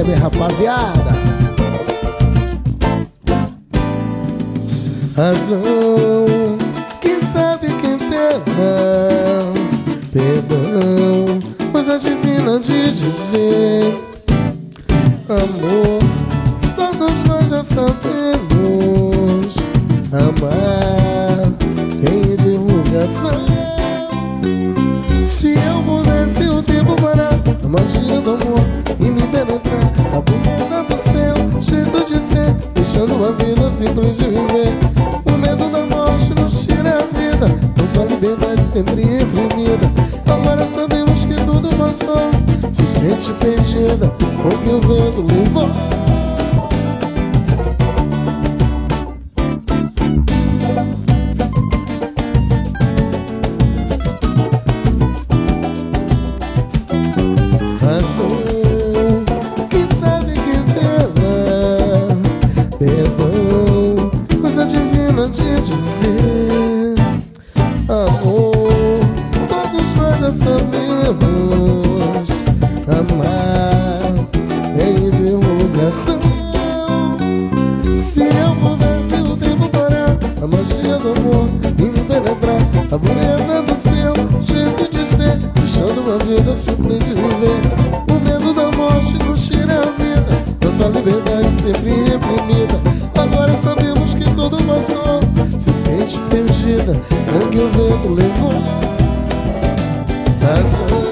minha rapaziada. Razão, quem sabe quem terá perdão, coisa divina de dizer. Amor, todos nós já sabemos amar em divulgação. Se eu pudesse o tempo parar, a magia do amor e me penetrar, a beleza do seu jeito de ser, deixando uma vida simples de viver. O medo da morte nos tira a vida, mas a liberdade sempre reprimida. Agora sabemos que tudo passou, se sente perdida, porque o vento levou. Quem sabe que terá perdão, coisa divina de dizer. Amor, todos nós já sabemos amar em divulgação. Se eu pudesse o tempo parar, a magia do amor e me penetrar, a beleza do seu jeito de ser, deixando uma vida simples de viver. O medo da morte nos tira a vida, nossa liberdade sempre reprimida. Agora sabemos que tudo passou, se sente perdida, porque o vento levou.